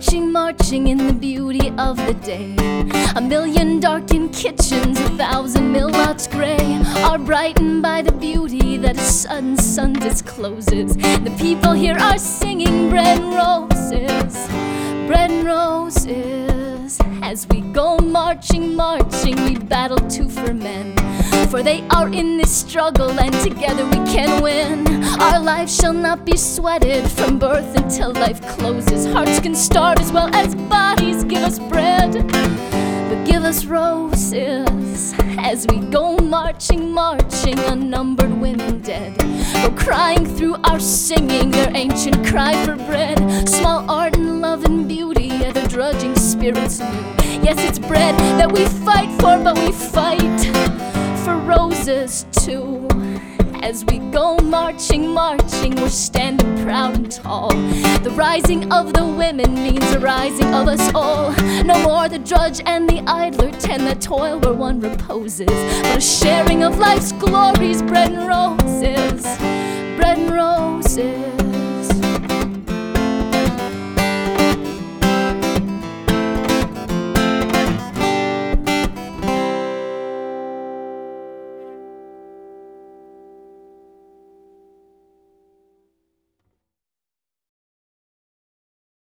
marching, marching in the beauty of the day. A million darkened kitchens, 1,000 mill lots gray, are brightened by the beauty that a sudden sun discloses. The people here are singing bread and roses, bread and roses. As we go marching, marching, we battle too for men, for they are in this struggle and together we can win. Our lives shall not be sweated from birth until life closes. Hearts can starve as well as bodies. Give us bread, but give us roses. As we go marching, marching, unnumbered women dead go crying through our singing their ancient cry for bread. Small art and love and beauty, ever drudging spirits new. Yes, it's bread that we fight for, but we fight for roses too. As we go marching, marching, we're standing proud and tall. The rising of the women means the rising of us all. No more the drudge and the idler tend the toil where one reposes, but a sharing of life's glories, bread and roses, bread and roses.